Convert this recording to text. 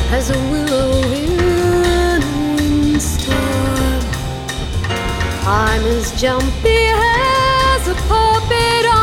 as a willow in a windstorm. I'm as jumpy as a puppet